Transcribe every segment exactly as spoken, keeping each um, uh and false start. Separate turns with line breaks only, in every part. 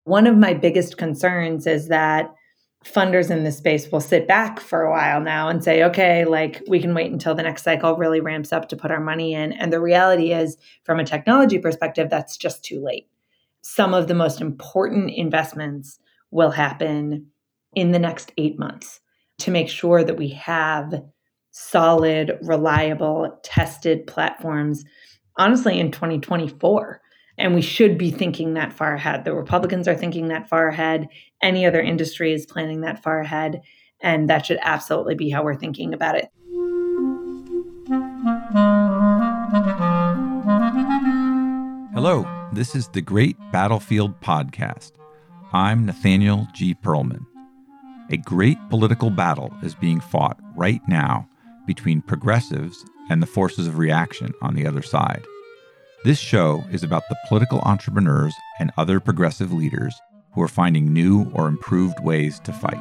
One of my biggest concerns is that funders in this space will sit back for a while now and say, okay, like we can wait until the next cycle really ramps up to put our money in. And the reality is, from a technology perspective, that's just too late. Some of the most important investments will happen in the next eight months to make sure that we have solid, reliable, tested platforms, honestly, in twenty twenty-four. And we should be thinking that far ahead. The Republicans are thinking that far ahead. Any other industry is planning that far ahead. And that should absolutely be how we're thinking about it.
Hello, this is the Great Battlefield Podcast. I'm Nathaniel G. Pearlman. A great political battle is being fought right now between progressives and the forces of reaction on the other side. This show is about the political entrepreneurs and other progressive leaders who are finding new or improved ways to fight.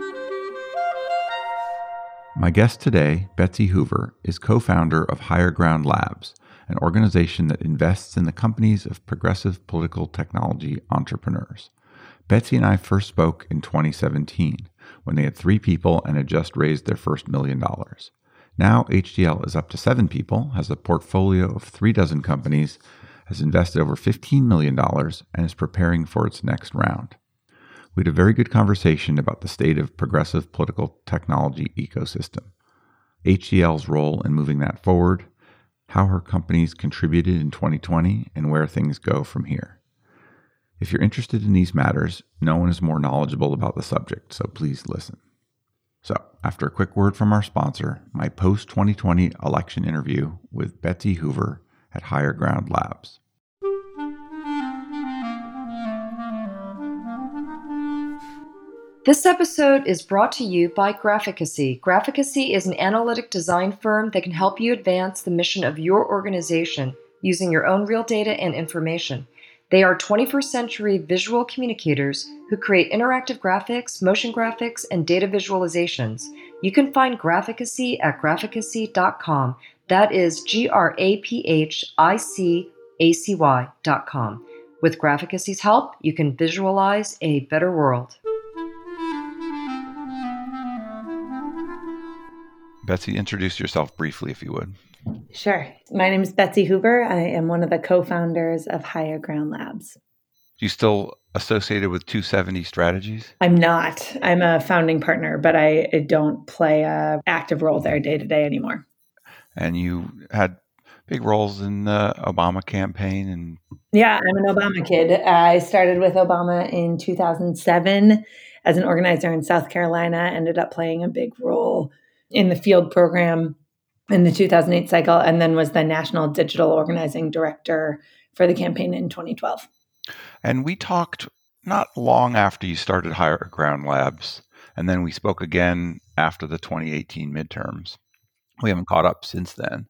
My guest today, Betsy Hoover, is co-founder of Higher Ground Labs, an organization that invests in the companies of progressive political technology entrepreneurs. Betsy and I first spoke in twenty seventeen, when they had three people and had just raised their first million dollars. Now, H G L is up to seven people, has a portfolio of three dozen companies, has invested over fifteen million dollars, and is preparing for its next round. We had a very good conversation about the state of progressive political technology ecosystem, H G L's role in moving that forward, how her companies contributed in twenty twenty, and where things go from here. If you're interested in these matters, no one is more knowledgeable about the subject, so please listen. So, after a quick word from our sponsor, my post twenty twenty election interview with Betsy Hoover at Higher Ground Labs.
This episode is brought to you by Graphicacy. Graphicacy is an analytic design firm that can help you advance the mission of your organization using your own real data and information. They are twenty-first century visual communicators who create interactive graphics, motion graphics, and data visualizations. You can find Graphicacy at graphicacy dot com. That is G R A P H I C A C Y dot com. With Graphicacy's help, you can visualize a better world.
Betsy, introduce yourself briefly, if you would.
Sure. My name is Betsy Hoover. I am one of the co-founders of Higher Ground Labs.
You still associated with two seventy Strategies?
I'm not. I'm a founding partner, but I don't play an active role there day to day anymore.
And you had big roles in the Obama campaign. And
yeah, I'm an Obama kid. I started with Obama in two thousand seven as an organizer in South Carolina, ended up playing a big role in the field program in the two thousand eight cycle, and then was the National Digital Organizing Director for the campaign in twenty twelve.
And we talked not long after you started Higher Ground Labs, and then we spoke again after the twenty eighteen midterms. We haven't caught up since then.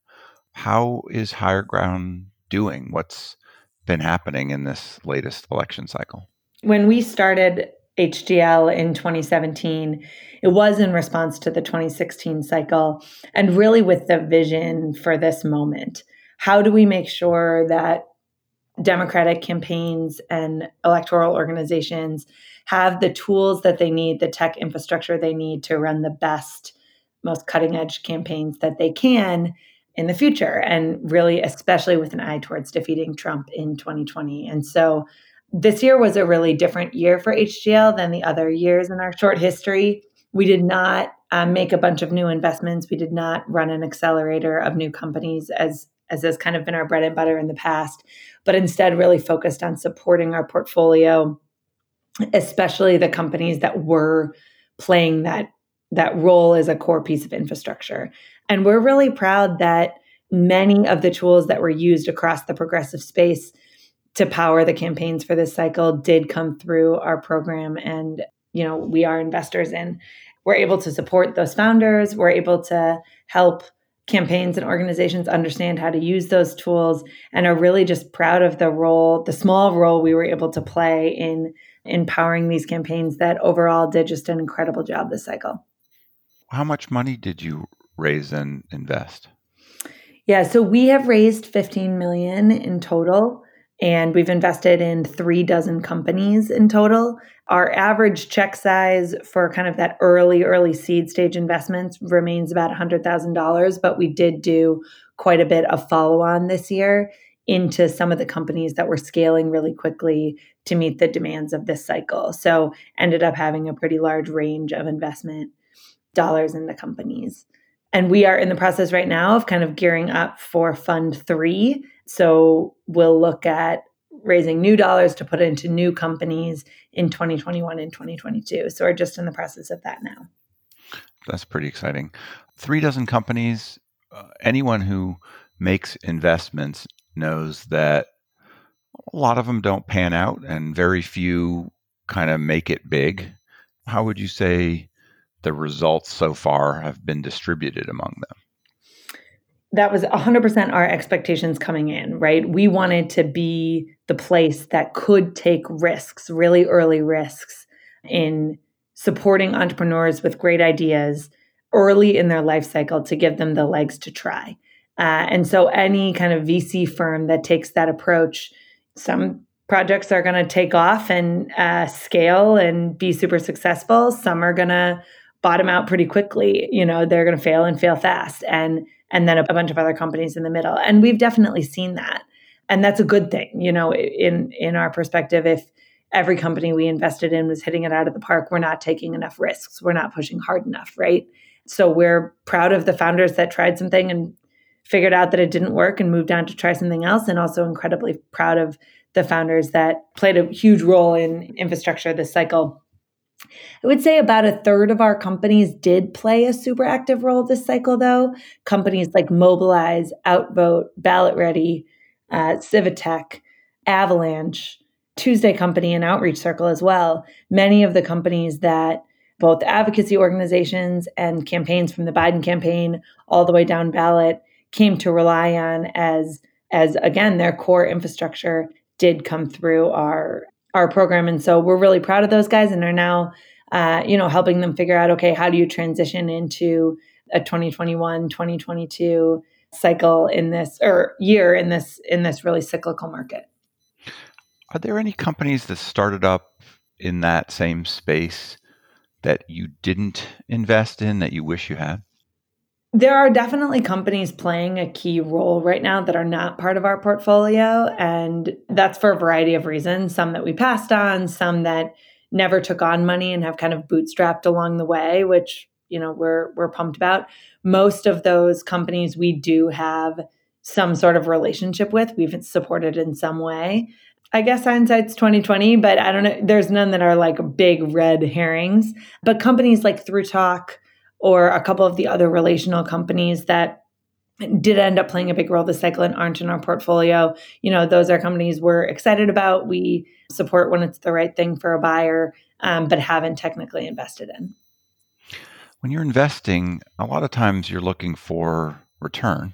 How is Higher Ground doing? What's been happening in this latest election cycle?
When we started H G L in twenty seventeen, it was in response to the twenty sixteen cycle and really with the vision for this moment. How do we make sure that Democratic campaigns and electoral organizations have the tools that they need, the tech infrastructure they need to run the best, most cutting edge campaigns that they can in the future, and really especially with an eye towards defeating Trump in twenty twenty. And so this year was a really different year for H G L than the other years in our short history. We did not um, make a bunch of new investments. We did not run an accelerator of new companies as, as has kind of been our bread and butter in the past, but instead really focused on supporting our portfolio, especially the companies that were playing that, that role as a core piece of infrastructure. And we're really proud that many of the tools that were used across the progressive space to power the campaigns for this cycle did come through our program. And, you know, we are investors in. We're able to support those founders. We're able to help campaigns and organizations understand how to use those tools, and are really just proud of the role, the small role we were able to play in empowering these campaigns that overall did just an incredible job this cycle.
How much money did you raise and invest?
Yeah, so we have raised fifteen million dollars in total and we've invested in three dozen companies in total. Our average check size for kind of that early, early seed stage investments remains about one hundred thousand dollars, but we did do quite a bit of follow-on this year into some of the companies that were scaling really quickly to meet the demands of this cycle. So ended up having a pretty large range of investment dollars in the companies. And we are in the process right now of kind of gearing up for Fund three. So we'll look at raising new dollars to put into new companies in twenty twenty-one and twenty twenty-two. So we're just in the process of that now.
That's pretty exciting. Three dozen companies. Uh, anyone who makes investments knows that a lot of them don't pan out and very few kind of make it big. How would you say the results so far have been distributed among them?
That was one hundred percent our expectations coming in, right? We wanted to be the place that could take risks, really early risks, in supporting entrepreneurs with great ideas early in their life cycle to give them the legs to try. Uh, and so any kind of V C firm that takes that approach, some projects are going to take off and uh, scale and be super successful. Some are going to bottom out pretty quickly. You know, they're going to fail and fail fast. And and then a bunch of other companies in the middle. And we've definitely seen that. And that's a good thing. You know, in in our perspective, if every company we invested in was hitting it out of the park, we're not taking enough risks. We're not pushing hard enough, right? So we're proud of the founders that tried something and figured out that it didn't work and moved on to try something else, and also incredibly proud of the founders that played a huge role in infrastructure this cycle. I would say about a third of our companies did play a super active role this cycle, though. Companies like Mobilize, Outvote, Ballot Ready, uh, Civitech, Avalanche, Tuesday Company, and Outreach Circle as well. Many of the companies that both advocacy organizations and campaigns from the Biden campaign all the way down ballot came to rely on as, as again, their core infrastructure did come through our our program. And so we're really proud of those guys and are now, uh, you know, helping them figure out, okay, how do you transition into a twenty twenty-one, twenty twenty-two cycle in this, or year in this, in this really cyclical market.
Are there any companies that started up in that same space that you didn't invest in that you wish you had?
There are definitely companies playing a key role right now that are not part of our portfolio. And that's for a variety of reasons. Some that we passed on, some that never took on money and have kind of bootstrapped along the way, which, you know, we're we're pumped about. Most of those companies we do have some sort of relationship with. We've supported in some way. I guess hindsight's twenty twenty, but I don't know. There's none that are like big red herrings. But companies like ThroughTalk, or a couple of the other relational companies that did end up playing a big role this cycle and aren't in our portfolio, you know, those are companies we're excited about. We support when it's the right thing for a buyer, um, but haven't technically invested in.
When you're investing, a lot of times you're looking for return.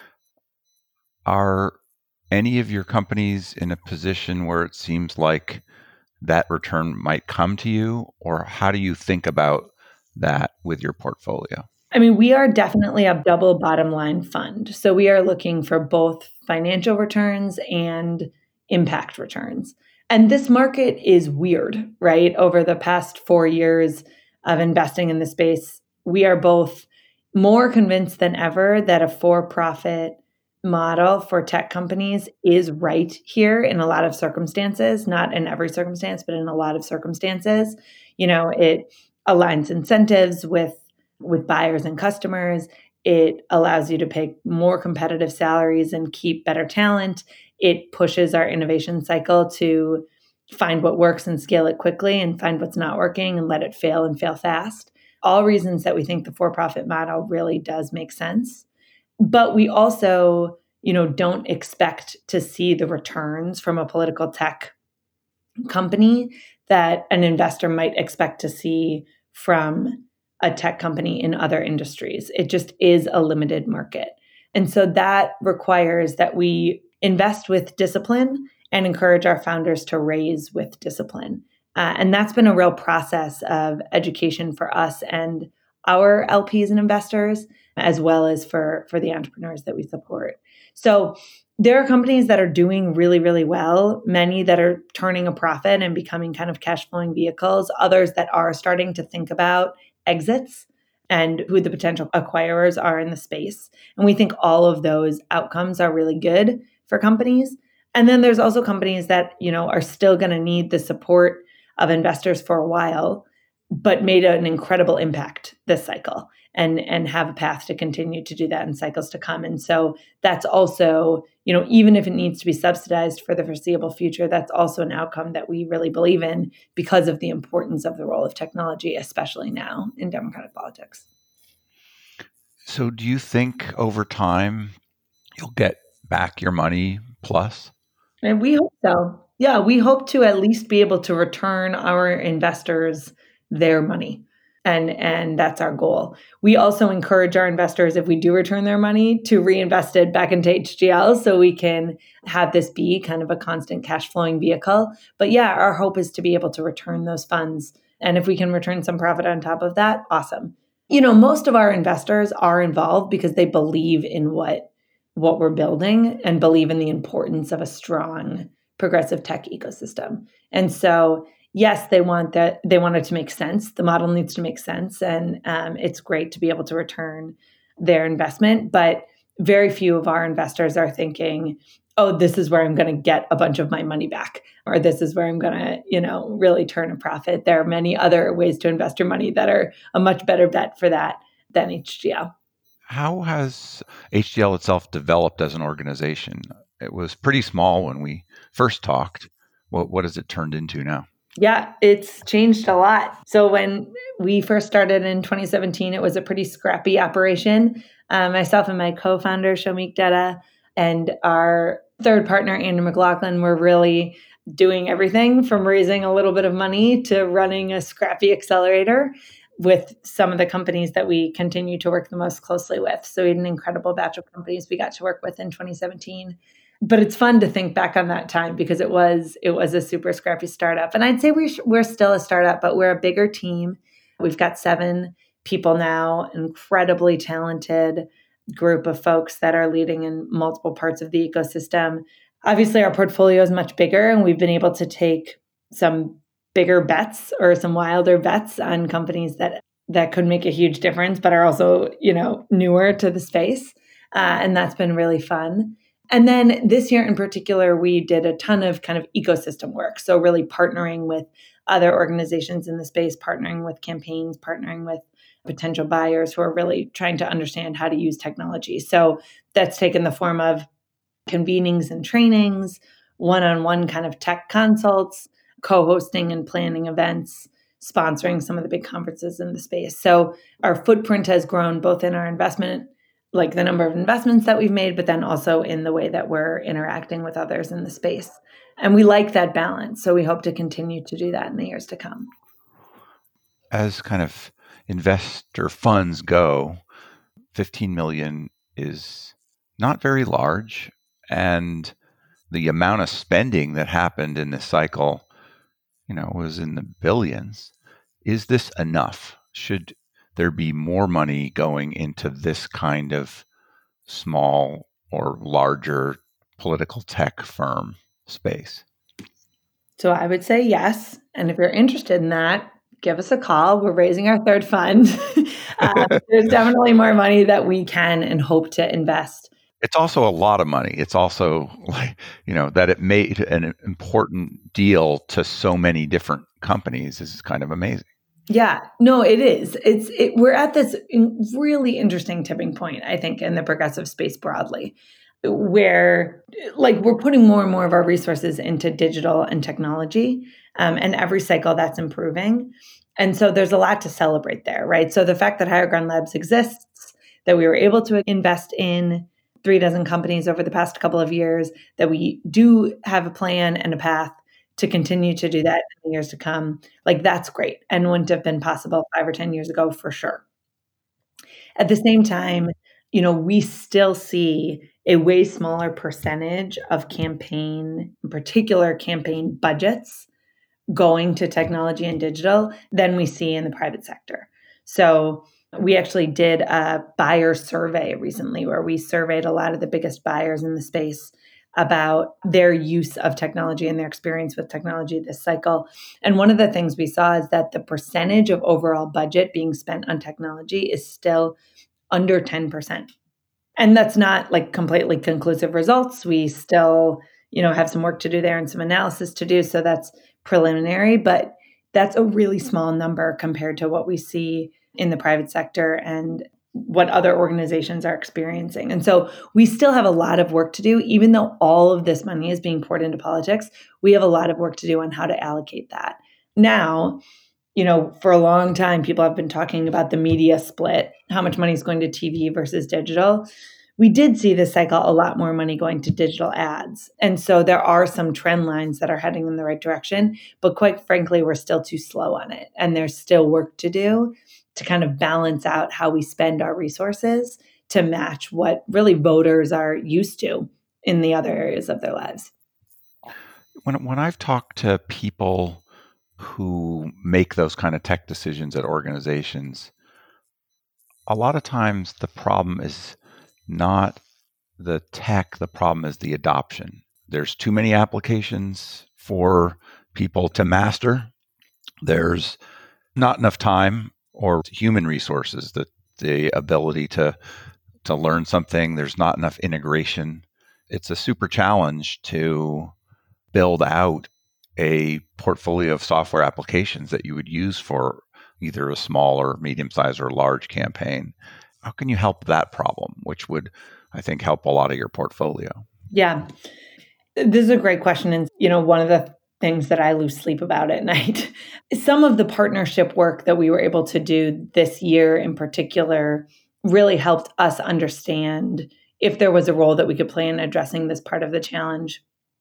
Are any of your companies in a position where it seems like that return might come to you, or how do you think about that with your portfolio?
I mean, we are definitely a double bottom line fund. So we are looking for both financial returns and impact returns. And this market is weird, right? Over the past four years of investing in the space, we are both more convinced than ever that a for-profit model for tech companies is right here in a lot of circumstances, not in every circumstance, but in a lot of circumstances. You know, it aligns incentives with, with buyers and customers. It allows you to pay more competitive salaries and keep better talent. It pushes our innovation cycle to find what works and scale it quickly, and find what's not working and let it fail and fail fast. All reasons that we think the for-profit model really does make sense. But we also, you know, don't expect to see the returns from a political tech company that an investor might expect to see from a tech company in other industries. It just is a limited market. And so that requires that we invest with discipline and encourage our founders to raise with discipline. Uh, and that's been a real process of education for us and our L Ps and investors, as well as for, for the entrepreneurs that we support. So there are companies that are doing really, really well, many that are turning a profit and becoming kind of cash flowing vehicles, others that are starting to think about exits and who the potential acquirers are in the space. And we think all of those outcomes are really good for companies. And then there's also companies that, you know, are still going to need the support of investors for a while, but made an incredible impact this cycle and, and have a path to continue to do that in cycles to come. And so that's also, you know, even if it needs to be subsidized for the foreseeable future, that's also an outcome that we really believe in because of the importance of the role of technology, especially now in democratic politics.
So do you think over time you'll get back your money plus?
And we hope so. Yeah, we hope to at least be able to return our investors their money. And, and that's our goal. We also encourage our investors, if we do return their money, to reinvest it back into H G L so we can have this be kind of a constant cash flowing vehicle. But yeah, our hope is to be able to return those funds. And if we can return some profit on top of that, awesome. You know, most of our investors are involved because they believe in what what we're building and believe in the importance of a strong progressive tech ecosystem. And so, yes, they want that. They want it to make sense. The model needs to make sense. And um, it's great to be able to return their investment. But very few of our investors are thinking, oh, this is where I'm going to get a bunch of my money back, or this is where I'm going to, you know, really turn a profit. There are many other ways to invest your money that are a much better bet for that than H G L.
How has H G L itself developed as an organization? It was pretty small when we first talked. What, what has it turned into now?
Yeah, it's changed a lot. So when we first started in twenty seventeen, it was a pretty scrappy operation. Um, myself and my co-founder, Shomik Dutta, and our third partner, Andrew McLaughlin, were really doing everything from raising a little bit of money to running a scrappy accelerator with some of the companies that we continue to work the most closely with. So we had an incredible batch of companies we got to work with in twenty seventeen. But it's fun to think back on that time because it was it was a super scrappy startup. And I'd say we're, we're still a startup, but we're a bigger team. We've got seven people now, incredibly talented group of folks that are leading in multiple parts of the ecosystem. Obviously, our portfolio is much bigger, and we've been able to take some bigger bets or some wilder bets on companies that that could make a huge difference, but are also, you know, newer to the space. Uh, and that's been really fun. And then this year in particular, we did a ton of kind of ecosystem work. So really partnering with other organizations in the space, partnering with campaigns, partnering with potential buyers who are really trying to understand how to use technology. So that's taken the form of convenings and trainings, one-on-one kind of tech consults, co-hosting and planning events, sponsoring some of the big conferences in the space. So our footprint has grown both in our investment, like the number of investments that we've made, but then also in the way that we're interacting with others in the space. And we like that balance. So we hope to continue to do that in the years to come.
As kind of investor funds go, fifteen million is not very large. And the amount of spending that happened in this cycle, you know, was in the billions. Is this enough? Should there be more money going into this kind of small or larger political tech firm space?
So I would say yes. And if you're interested in that, give us a call. We're raising our third fund. uh, there's definitely more money that we can and hope to invest.
It's also a lot of money. It's also like, you know, that it made an important deal to so many different companies is kind of amazing.
Yeah, no, it is. It's it, we're at this really interesting tipping point, I think, in the progressive space broadly, where like we're putting more and more of our resources into digital and technology, um, and every cycle that's improving. And so there's a lot to celebrate there, right? So the fact that Higher Ground Labs exists, that we were able to invest in three dozen companies over the past couple of years, that we do have a plan and a path to continue to do that in the years to come, like that's great and wouldn't have been possible five or ten years ago for sure. At the same time, you know, we still see a way smaller percentage of campaign, in particular campaign budgets, going to technology and digital than we see in the private sector. So We actually did a buyer survey recently where we surveyed a lot of the biggest buyers in the space about their use of technology and their experience with technology this cycle. And one of the things we saw is that the percentage of overall budget being spent on technology is still under ten percent. And that's not like completely conclusive results. We still, you know, have some work to do there and some analysis to do. So that's preliminary, but that's a really small number compared to what we see in the private sector and what other organizations are experiencing. And so we still have a lot of work to do, even though all of this money is being poured into politics. We have a lot of work to do on how to allocate that. Now, you know, for a long time, people have been talking about the media split, how much money is going to T V versus digital. We did see this cycle a lot more money going to digital ads. And so there are some trend lines that are heading in the right direction, but quite frankly, we're still too slow on it. And there's still work to do to kind of balance out how we spend our resources to match what really voters are used to in the other areas of their lives.
When when I've talked to people who make those kind of tech decisions at organizations, a lot of times the problem is not the tech, the problem is the adoption. There's too many applications for people to master. There's not enough time or human resources, the, the ability to to learn something. There's not enough integration. It's a super challenge to build out a portfolio of software applications that you would use for either a small or medium-sized or large campaign. How can you help that problem, which would, I think, help a lot of your portfolio?
Yeah, this is a great question. And, you know, one of the things that I lose sleep about at night, some of the partnership work that we were able to do this year in particular really helped us understand if there was a role that we could play in addressing this part of the challenge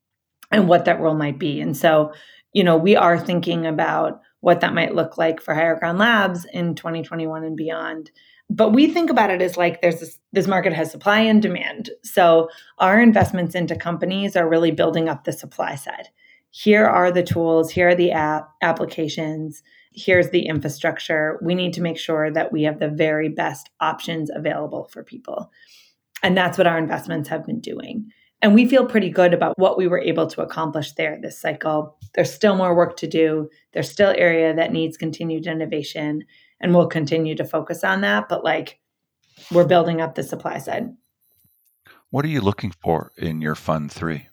and what that role might be. And so, you know, we are thinking about what that might look like for Higher Ground Labs in twenty twenty-one and beyond. But we think about it as like there's this, this market has supply and demand. So our investments into companies are really building up the supply side. Here are the tools, here are the app applications, here's the infrastructure. We need to make sure that we have the very best options available for people. And that's what our investments have been doing. And we feel pretty good about what we were able to accomplish there this cycle. There's still more work to do. There's still area that needs continued innovation, and we'll continue to focus on that. But like, we're building up the supply side.
What are you looking for in your fund three?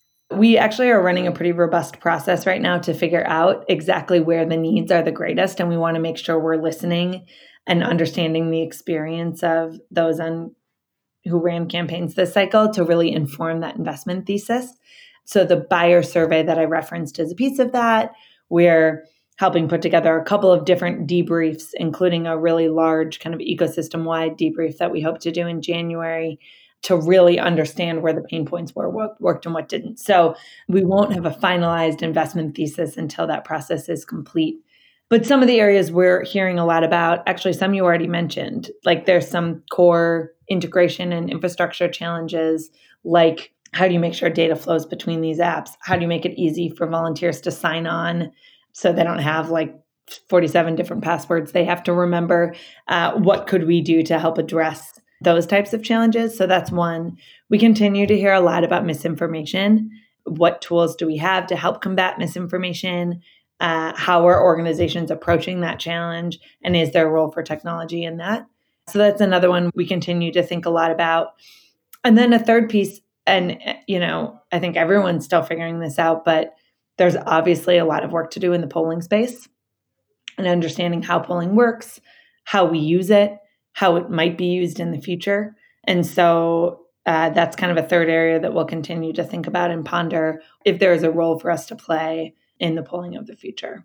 We actually are running a pretty robust process right now to figure out exactly where the needs are the greatest. And we want to make sure we're listening and understanding the experience of those on who ran campaigns this cycle to really inform that investment thesis. So the buyer survey that I referenced is a piece of that. We're helping put together a couple of different debriefs, including a really large kind of ecosystem-wide debrief that we hope to do in January to really understand where the pain points were, what worked and what didn't. So we won't have a finalized investment thesis until that process is complete. But some of the areas we're hearing a lot about, actually some you already mentioned, like there's some core integration and infrastructure challenges, like how do you make sure data flows between these apps? How do you make it easy for volunteers to sign on so they don't have like forty-seven different passwords they have to remember? Uh, what could we do to help address those types of challenges? So that's one. We continue to hear a lot about misinformation. What tools do we have to help combat misinformation? Uh, how are organizations approaching that challenge? And is there a role for technology in that? So that's another one we continue to think a lot about. And then a third piece, and you know, I think everyone's still figuring this out, but there's obviously a lot of work to do in the polling space and understanding how polling works, how we use it, how it might be used in the future. And so uh, that's kind of a third area that we'll continue to think about and ponder if there is a role for us to play in the polling of the future.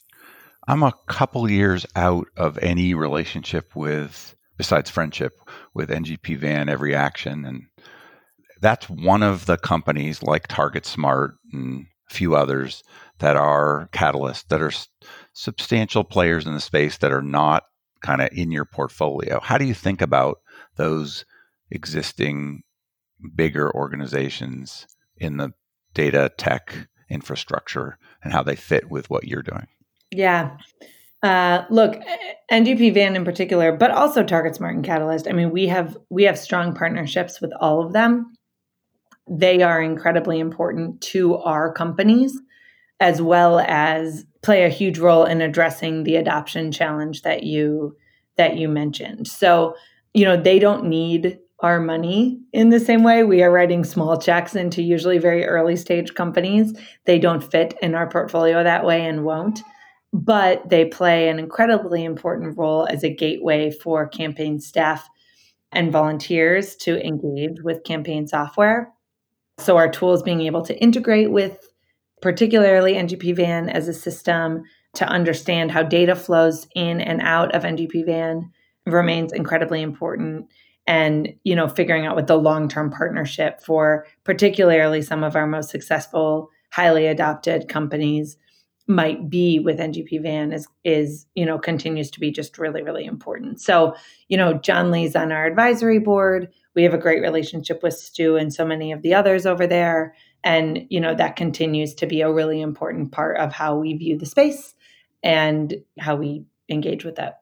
I'm a couple years out of any relationship with, besides friendship, with N G P Van, Every Action. And that's one of the companies like Target Smart and a few others that are catalysts, that are s- substantial players in the space that are not kind of in your portfolio. How do you think about those existing bigger organizations in the data tech infrastructure and how they fit with what you're doing?
Yeah. Uh, look, N G P Van in particular, but also TargetSmart and Catalyst. I mean, we have we have strong partnerships with all of them. They are incredibly important to our companies, as well as play a huge role in addressing the adoption challenge that you that you mentioned. So, you know, they don't need our money in the same way. We are writing small checks into usually very early stage companies. They don't fit in our portfolio that way and won't. But they play an incredibly important role as a gateway for campaign staff and volunteers to engage with campaign software. So our tools being able to integrate with particularly N G P Van as a system to understand how data flows in and out of N G P Van remains incredibly important. And, you know, figuring out what the long-term partnership for particularly some of our most successful, highly adopted companies might be with N G P Van is, is, you know, continues to be just really, really important. So, you know, John Lee's on our advisory board. We have a great relationship with Stu and so many of the others over there. And, you know, that continues to be a really important part of how we view the space and how we engage with that.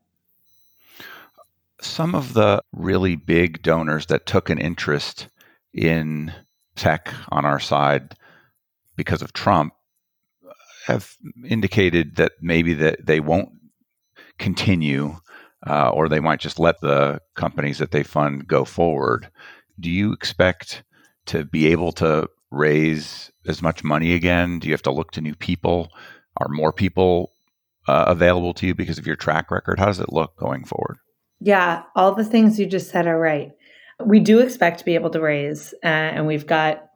Some of the really big donors that took an interest in tech on our side because of Trump have indicated that maybe that they won't continue uh, or they might just let the companies that they fund go forward. Do you expect to be able to raise as much money again? Do you have to look to new people? Are more people uh, available to you because of your track record? How does it look going forward?
Yeah, all the things you just said are right. We do expect to be able to raise, uh, and we've got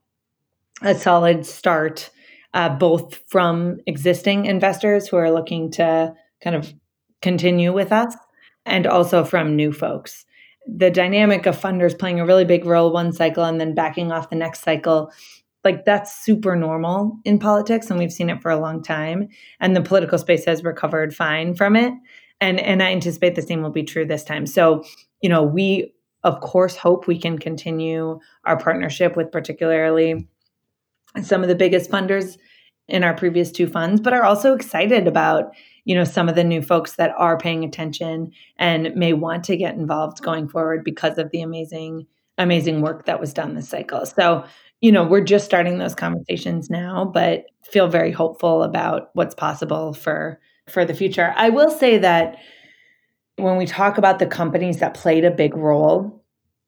a solid start, uh, both from existing investors who are looking to kind of continue with us, and also from new folks. The dynamic of funders playing a really big role one cycle and then backing off the next cycle, like that's super normal in politics, and we've seen it for a long time. And the political space has recovered fine from it. And, and I anticipate the same will be true this time. So, you know, we, of course, hope we can continue our partnership with particularly some of the biggest funders in our previous two funds, but are also excited about, you know, some of the new folks that are paying attention and may want to get involved going forward because of the amazing, amazing work that was done this cycle. So, you know, we're just starting those conversations now, but feel very hopeful about what's possible for for the future. I will say that when we talk about the companies that played a big role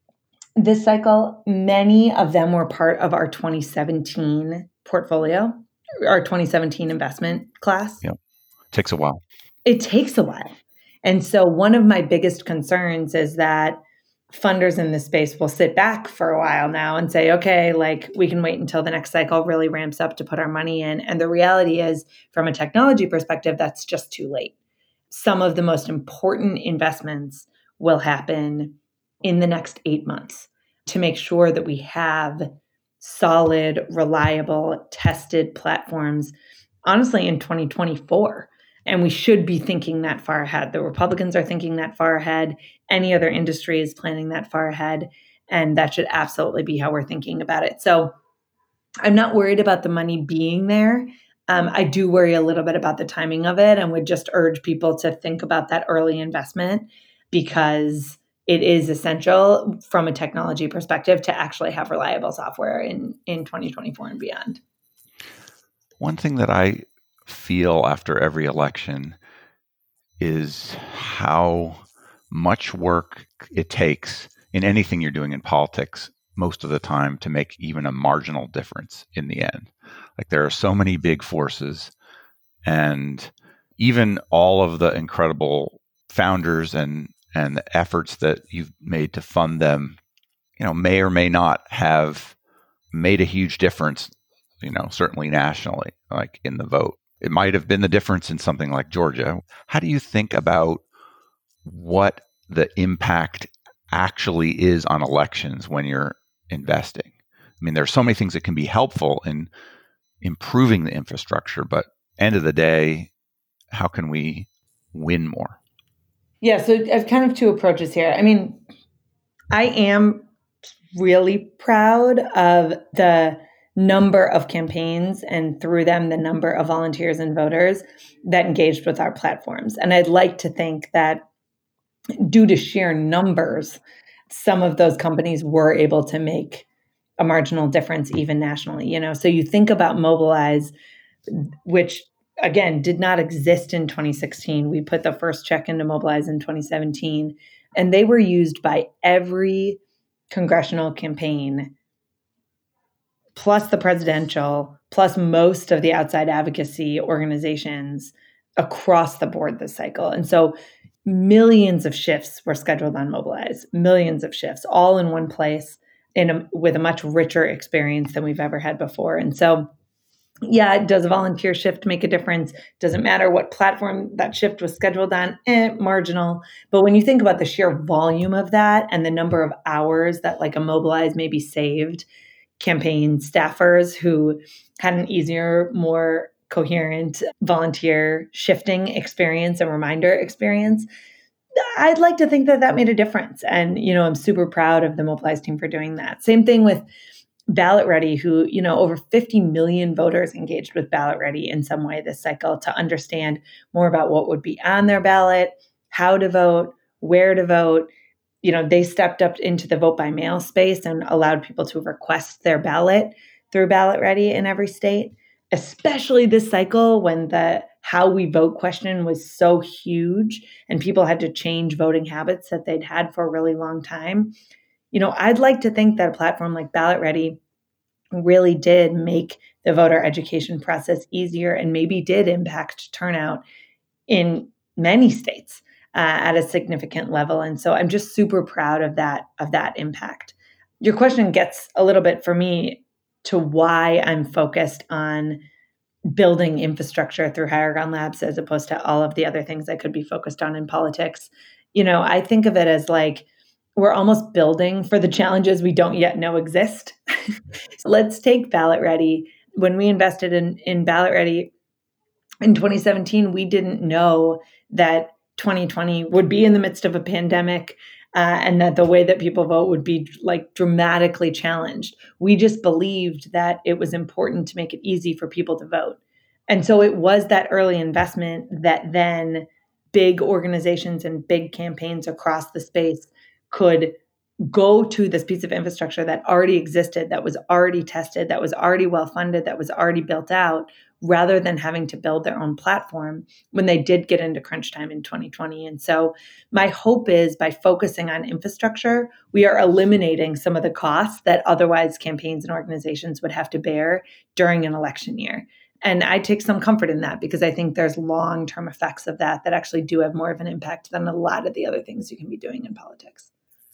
this cycle, many of them were part of our twenty seventeen portfolio, our twenty seventeen investment class.
Yep. Takes a while.
It takes a while. And so one of my biggest concerns is that funders in this space will sit back for a while now and say, okay, like we can wait until the next cycle really ramps up to put our money in. And the reality is, from a technology perspective, that's just too late. Some of the most important investments will happen in the next eight months to make sure that we have solid, reliable, tested platforms, honestly, in twenty twenty-four. And we should be thinking that far ahead. The Republicans are thinking that far ahead. Any other industry is planning that far ahead. And that should absolutely be how we're thinking about it. So I'm not worried about the money being there. Um, I do worry a little bit about the timing of it and would just urge people to think about that early investment because it is essential from a technology perspective to actually have reliable software in, in twenty twenty-four and beyond.
One thing that I feel after every election is how much work it takes in anything you're doing in politics most of the time to make even a marginal difference in the end. Like there are so many big forces, and even all of the incredible founders and and the efforts that you've made to fund them, you know, may or may not have made a huge difference, you know, certainly nationally, like in the vote. It might have been the difference in something like Georgia. How do you think about what the impact actually is on elections when you're investing? I mean, there's so many things that can be helpful in improving the infrastructure, but end of the day, how can we win more?
Yeah, so I have kind of two approaches here. I mean, I am really proud of the number of campaigns and through them, the number of volunteers and voters that engaged with our platforms. And I'd like to think that due to sheer numbers, some of those companies were able to make a marginal difference even nationally. You know, so you think about Mobilize, which again did not exist in twenty sixteen. We put the first check into Mobilize in twenty seventeen, and they were used by every congressional campaign, plus the presidential, plus most of the outside advocacy organizations across the board this cycle. And so millions of shifts were scheduled on Mobilize, millions of shifts, all in one place, in a, with a much richer experience than we've ever had before. And so, yeah, does a volunteer shift make a difference? Doesn't matter what platform that shift was scheduled on, eh, marginal. But when you think about the sheer volume of that and the number of hours that like a Mobilize maybe saved campaign staffers who had an easier, more coherent volunteer shifting experience and reminder experience, I'd like to think that that made a difference. And, you know, I'm super proud of the Mobilize team for doing that. Same thing with Ballot Ready, who, you know, over fifty million voters engaged with Ballot Ready in some way this cycle to understand more about what would be on their ballot, how to vote, where to vote. You know, they stepped up into the vote by mail space and allowed people to request their ballot through Ballot Ready in every state, especially this cycle when the how we vote question was so huge and people had to change voting habits that they'd had for a really long time. You know, I'd like to think that a platform like Ballot Ready really did make the voter education process easier and maybe did impact turnout in many states uh, at a significant level. And so I'm just super proud of that, of that impact. Your question gets a little bit for me to why I'm focused on building infrastructure through Higher Ground Labs as opposed to all of the other things I could be focused on in politics. You know, I think of it as like, we're almost building for the challenges we don't yet know exist. So let's take Ballot Ready. When we invested in, in Ballot Ready in twenty seventeen, we didn't know that twenty twenty would be in the midst of a pandemic uh, and that the way that people vote would be like dramatically challenged. We just believed that it was important to make it easy for people to vote. And so it was that early investment that then big organizations and big campaigns across the space could go to this piece of infrastructure that already existed, that was already tested, that was already well-funded, that was already built out, rather than having to build their own platform when they did get into crunch time in twenty twenty. And so my hope is by focusing on infrastructure, we are eliminating some of the costs that otherwise campaigns and organizations would have to bear during an election year. And I take some comfort in that because I think there's long-term effects of that that actually do have more of an impact than a lot of the other things you can be doing in politics.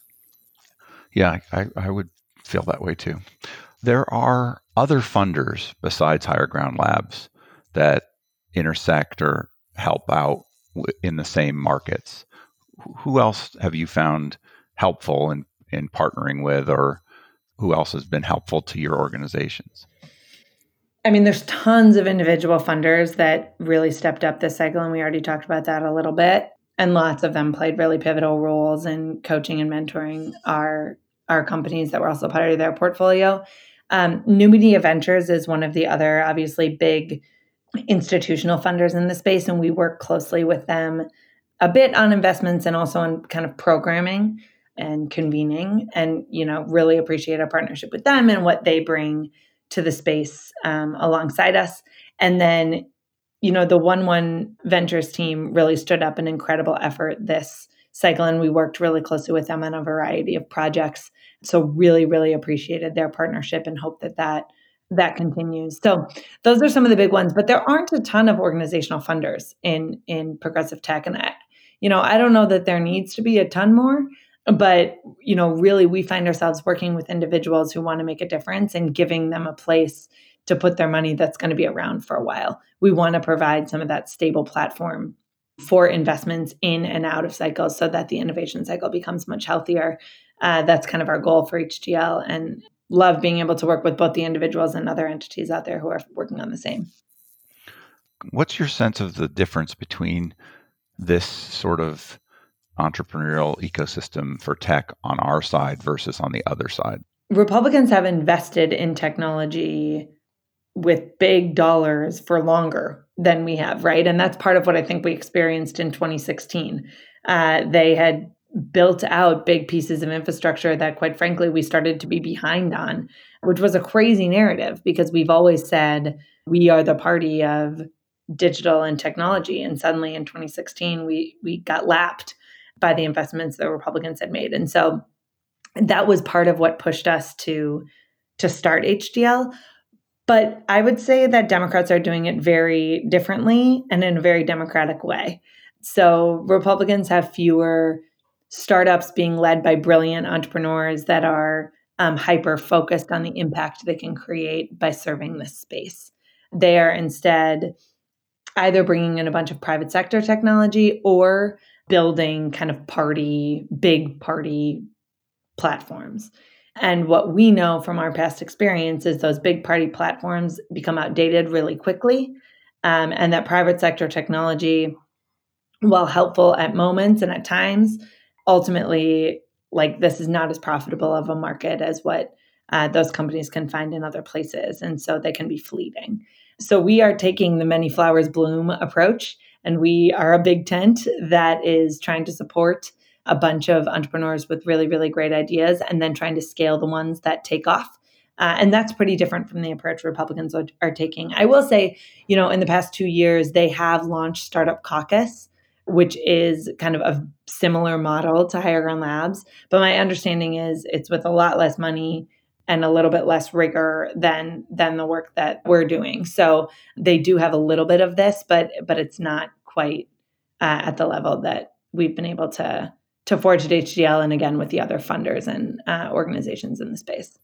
Yeah, I, I would feel that way too. There are other funders besides Higher Ground Labs that intersect or help out in the same markets. Who else have you found helpful in, in partnering with, or who else has been helpful to your organizations?
I mean, there's tons of individual funders that really stepped up this cycle, and we already talked about that a little bit. And lots of them played really pivotal roles in coaching and mentoring our, our companies that were also part of their portfolio. Um, New Media Ventures is one of the other, obviously, big institutional funders in the space, and we work closely with them a bit on investments and also on kind of programming and convening, and, you know, really appreciate our partnership with them and what they bring to the space um, alongside us. And then, you know, the one one Ventures team really stood up an incredible effort this cycle, and we worked really closely with them on a variety of projects. So really, really appreciated their partnership and hope that that, that continues. So those are some of the big ones, but there aren't a ton of organizational funders in, in progressive tech. And I, you know, I don't know that there needs to be a ton more, but, you know, really we find ourselves working with individuals who want to make a difference and giving them a place to put their money that's going to be around for a while. We want to provide some of that stable platform for investments in and out of cycles so that the innovation cycle becomes much healthier. Uh, that's kind of our goal for H G L, and love being able to work with both the individuals and other entities out there who are working on the same.
What's your sense of the difference between this sort of entrepreneurial ecosystem for tech on our side versus on the other side?
Republicans have invested in technology with big dollars for longer than we have, right? And that's part of what I think we experienced in twenty sixteen. Uh, they had built out big pieces of infrastructure that, quite frankly, we started to be behind on, which was a crazy narrative because we've always said we are the party of digital and technology. And suddenly in twenty sixteen, we we got lapped by the investments that Republicans had made. And so that was part of what pushed us to, to start H D L. But I would say that Democrats are doing it very differently and in a very democratic way. So Republicans have fewer startups being led by brilliant entrepreneurs that are um, hyper-focused on the impact they can create by serving this space. They are instead either bringing in a bunch of private sector technology or building kind of party, big party platforms. And what we know from our past experience is those big party platforms become outdated really quickly. Um, and that private sector technology, while helpful at moments and at times, ultimately, like this is not as profitable of a market as what uh, those companies can find in other places. And so they can be fleeting. So we are taking the many flowers bloom approach, and we are a big tent that is trying to support a bunch of entrepreneurs with really, really great ideas, and then trying to scale the ones that take off. Uh, and that's pretty different from the approach Republicans are, are taking. I will say, you know, in the past two years, they have launched Startup Caucus, which is kind of a similar model to Higher Ground Labs. But my understanding is it's with a lot less money and a little bit less rigor than than the work that we're doing. So they do have a little bit of this, but but it's not quite uh, at the level that we've been able to to forge at H D L, and again with the other funders and uh, organizations in the space.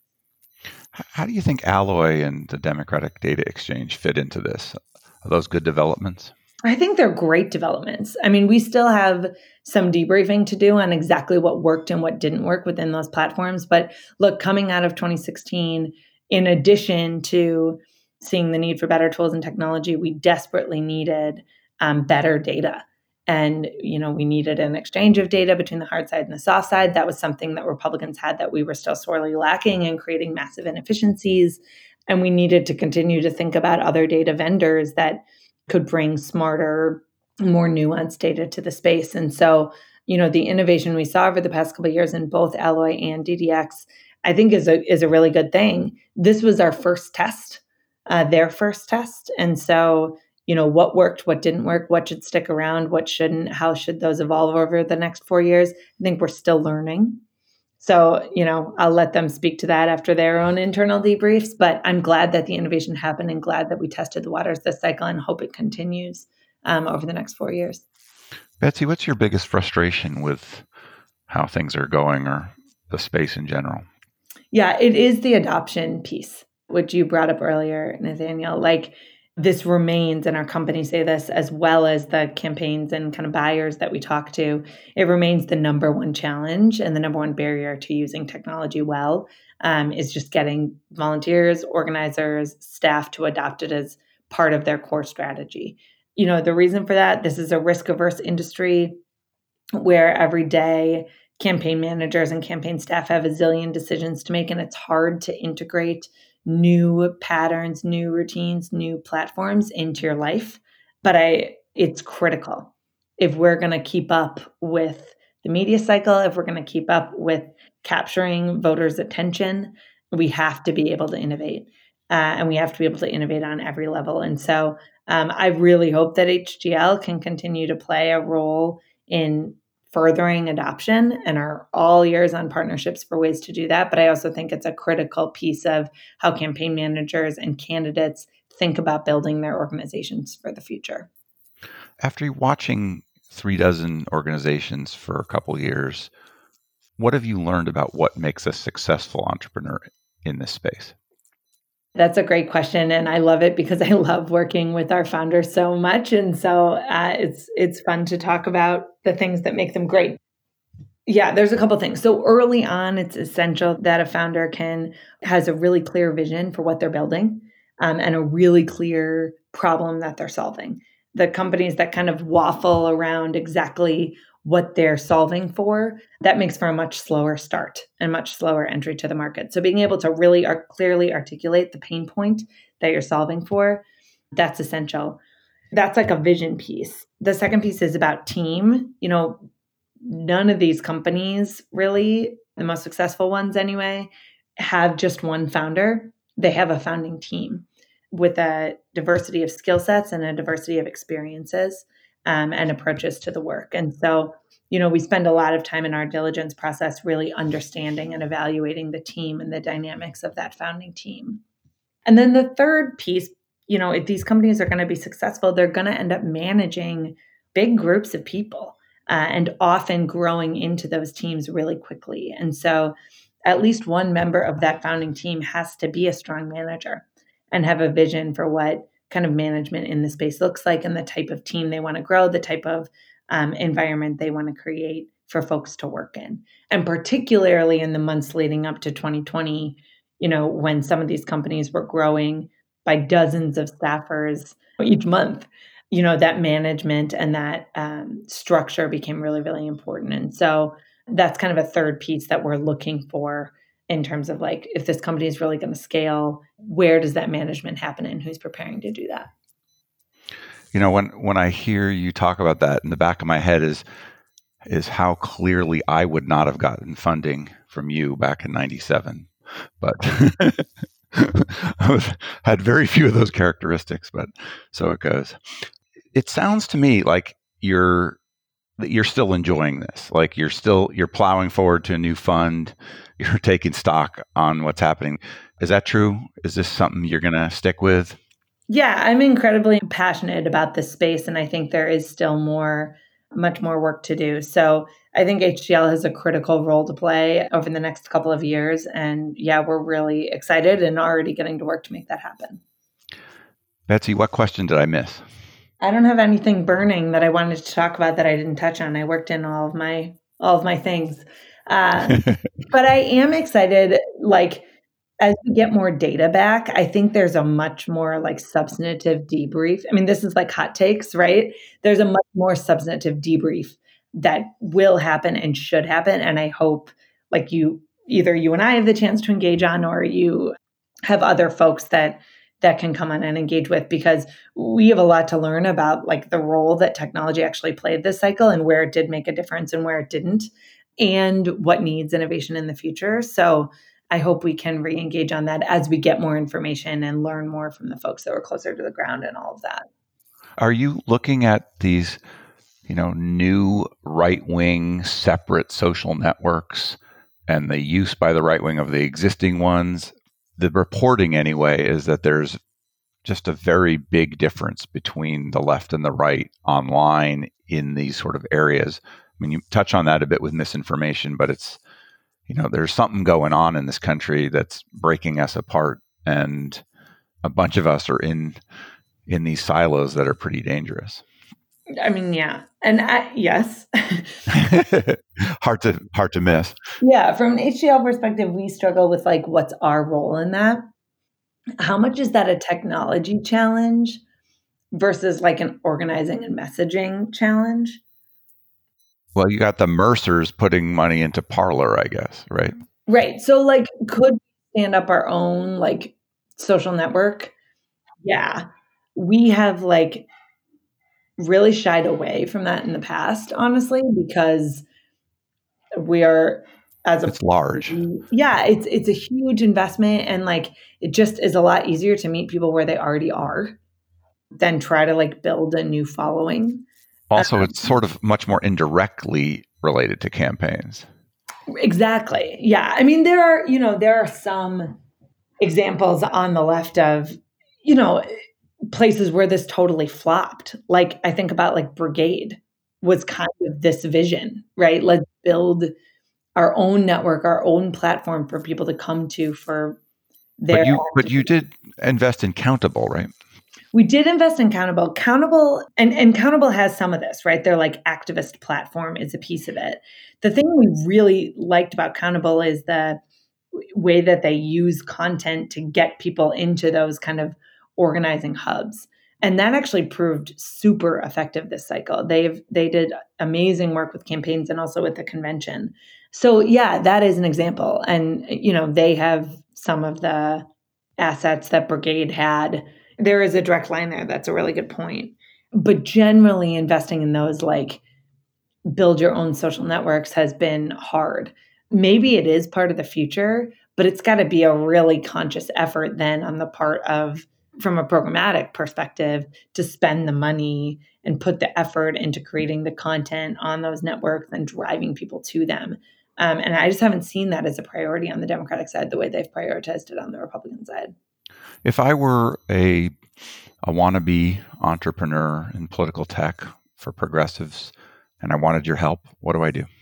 How do you think Alloy and the Democratic Data Exchange fit into this? Are those good developments?
I think they're great developments. I mean, we still have some debriefing to do on exactly what worked and what didn't work within those platforms. But look, coming out of twenty sixteen, in addition to seeing the need for better tools and technology, we desperately needed um, better data. And, you know, we needed an exchange of data between the hard side and the soft side. That was something that Republicans had that we were still sorely lacking and creating massive inefficiencies. And we needed to continue to think about other data vendors that could bring smarter, more nuanced data to the space. And so, you know, the innovation we saw over the past couple of years in both Alloy and D D X, I think is a is a really good thing. This was our first test, uh, their first test. And so, you know, what worked, what didn't work, what should stick around, what shouldn't, how should those evolve over the next four years? I think we're still learning. So, you know, I'll let them speak to that after their own internal debriefs, but I'm glad that the innovation happened and glad that we tested the waters this cycle and hope it continues um, over the next four years.
Betsy, what's your biggest frustration with how things are going or the space in general?
Yeah, it is the adoption piece, which you brought up earlier, Nathaniel. Like, this remains, and our companies say this, as well as the campaigns and kind of buyers that we talk to, it remains the number one challenge and the number one barrier to using technology well, um, is just getting volunteers, organizers, staff to adopt it as part of their core strategy. You know, the reason for that, this is a risk-averse industry where every day campaign managers and campaign staff have a zillion decisions to make, and it's hard to integrate new patterns, new routines, new platforms into your life. But I, it's critical. If we're going to keep up with the media cycle, if we're going to keep up with capturing voters' attention, we have to be able to innovate. Uh, and we have to be able to innovate on every level. And so um, I really hope that H D L can continue to play a role in furthering adoption and are all ears on partnerships for ways to do that. But I also think it's a critical piece of how campaign managers and candidates think about building their organizations for the future.
After watching three dozen organizations for a couple of years, what have you learned about what makes a successful entrepreneur in this space?
That's a great question, and I love it because I love working with our founders so much, and so uh, it's it's fun to talk about the things that make them great. Yeah, there's a couple things. So early on, it's essential that a founder can has a really clear vision for what they're building, um, and a really clear problem that they're solving. the companies that kind of waffle around exactly what they're solving for, that makes for a much slower start and much slower entry to the market. So being able to really ar- clearly articulate the pain point that you're solving for, that's essential. That's like a vision piece. The second piece is about team. You know, none of these companies really, the most successful ones anyway, have just one founder. They have a founding team with a diversity of skill sets and a diversity of experiences um, and approaches to the work. And so, you know, we spend a lot of time in our diligence process really understanding and evaluating the team and the dynamics of that founding team. And then the third piece, you know, if these companies are going to be successful, they're going to end up managing big groups of people uh, and often growing into those teams really quickly. And so at least one member of that founding team has to be a strong manager and have a vision for what kind of management in the space looks like and the type of team they want to grow, the type of um, environment they want to create for folks to work in. And particularly in the months leading up to twenty twenty, you know, when some of these companies were growing by dozens of staffers each month, you know, that management and that um, structure became really, really important. And so that's kind of a third piece that we're looking for in terms of like, if this company is really going to scale, where does that management happen and who's preparing to do that?
You know, when, when I hear you talk about that, in the back of my head is, is how clearly I would not have gotten funding from you back in ninety-seven. But I was, had very few of those characteristics, but so it goes. It sounds to me like you're that you're still enjoying this. Like you're still you're plowing forward to a new fund. You're taking stock on what's happening. Is that true? Is this something you're going to stick with?
Yeah, I'm incredibly passionate about this space, and I think there is still more, much more work to do. So I think H D L has a critical role to play over the next couple of years. And yeah, we're really excited and already getting to work to make that happen.
Betsy, what question did I miss?
I don't have anything burning that I wanted to talk about that I didn't touch on. I worked in all of my all of my things. Uh, but I am excited, like, as we get more data back, I think there's a much more like substantive debrief. I mean, this is like hot takes, right? There's a much more substantive debrief that will happen and should happen. And I hope like you, either you and I have the chance to engage on, or you have other folks that that can come on and engage with, because we have a lot to learn about like the role that technology actually played this cycle and where it did make a difference and where it didn't, and what needs innovation in the future. So I hope we can re-engage on that as we get more information and learn more from the folks that were closer to the ground and all of that.
Are you looking at these, you know, new right-wing separate social networks and the use by the right wing of the existing ones? The reporting anyway is that there's just a very big difference between the left and the right online in these sort of areas. I mean, you touch on that a bit with misinformation, but it's, you know, there's something going on in this country that's breaking us apart, and a bunch of us are in in these silos that are pretty dangerous.
I mean, yeah, and I, yes,
hard to hard to miss.
Yeah, from an H D L perspective, we struggle with like, what's our role in that? How much is that a technology challenge versus like an organizing and messaging challenge?
Well, you got the Mercers putting money into Parler, I guess, right?
Right. So like, could we stand up our own like social network? Yeah. We have like really shied away from that in the past, honestly, because we are as a
it's large.
Yeah, it's it's a huge investment, and like it just is a lot easier to meet people where they already are than try to like build a new following.
Also,
Um,
it's sort of much more indirectly related to campaigns.
Exactly. Yeah. I mean, there are, you know, there are some examples on the left of, you know, places where this totally flopped. Like I think about like Brigade was kind of this vision, right? Let's build our own network, our own platform for people to come to for their.
But you, but you did invest in Countable, right?
We did invest in Countable. Countable, and, and Countable has some of this, right? Their like activist platform is a piece of it. The thing we really liked about Countable is the way that they use content to get people into those kind of organizing hubs. And that actually proved super effective this cycle. They've they did amazing work with campaigns and also with the convention. So yeah, that is an example. And you know, they have some of the assets that Brigade had. There is a direct line there. That's a really good point. But generally investing in those like build your own social networks has been hard. Maybe it is part of the future, but it's got to be a really conscious effort then on the part of, from a programmatic perspective, to spend the money and put the effort into creating the content on those networks and driving people to them. Um, and I just haven't seen that as a priority on the Democratic side the way they've prioritized it on the Republican side.
If I were a a wannabe entrepreneur in political tech for progressives and I wanted your help, what do I do?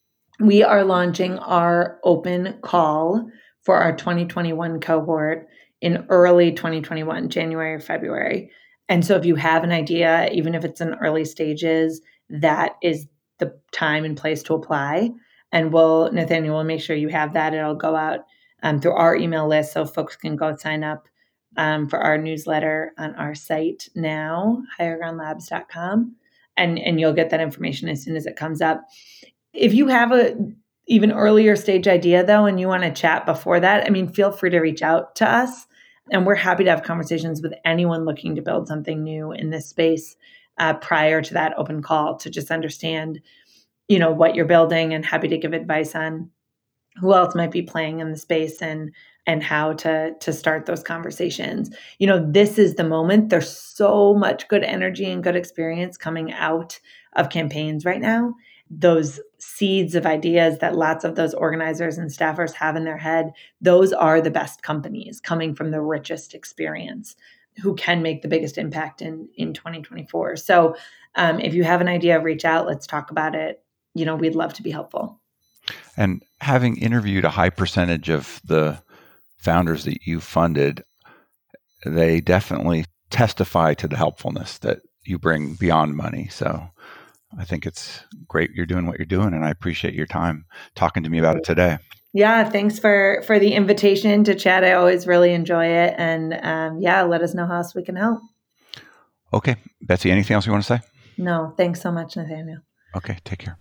We are launching our open call for our twenty twenty-one cohort in early twenty twenty-one, January or February. And so if you have an idea, even if it's in early stages, that is the time and place to apply. And we'll, Nathaniel, will make sure you have that. It'll go out um, through our email list so folks can go sign up um, for our newsletter on our site now, higher ground labs dot com. And, and you'll get that information as soon as it comes up. If you have a even earlier stage idea, though, and you want to chat before that, I mean, feel free to reach out to us. And we're happy to have conversations with anyone looking to build something new in this space uh, prior to that open call to just understand, you know, what you're building, and happy to give advice on who else might be playing in the space and and how to to start those conversations. You know, this is the moment. There's so much good energy and good experience coming out of campaigns right now. Those seeds of ideas that lots of those organizers and staffers have in their head, those are the best companies coming from the richest experience who can make the biggest impact in, in twenty twenty-four. So um, if you have an idea, reach out. Let's talk about it. You know, we'd love to be helpful.
And having interviewed a high percentage of the founders that you funded, they definitely testify to the helpfulness that you bring beyond money. So I think it's great you're doing what you're doing, and I appreciate your time talking to me about it today.
Yeah, thanks for for the invitation to chat. I always really enjoy it. And um, yeah, let us know how else we can help.
Okay. Betsy, anything else you want to say?
No, thanks so much, Nathaniel.
Okay, take care.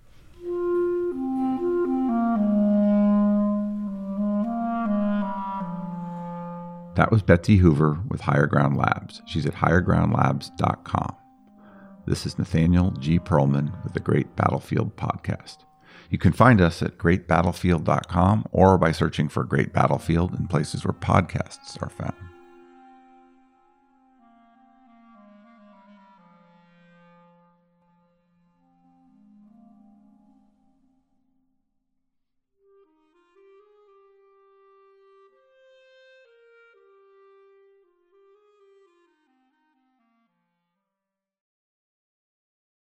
That was Betsy Hoover with Higher Ground Labs. She's at higher ground labs dot com. This is Nathaniel G. Pearlman with the Great Battlefield Podcast. You can find us at great battlefield dot com or by searching for Great Battlefield in places where podcasts are found.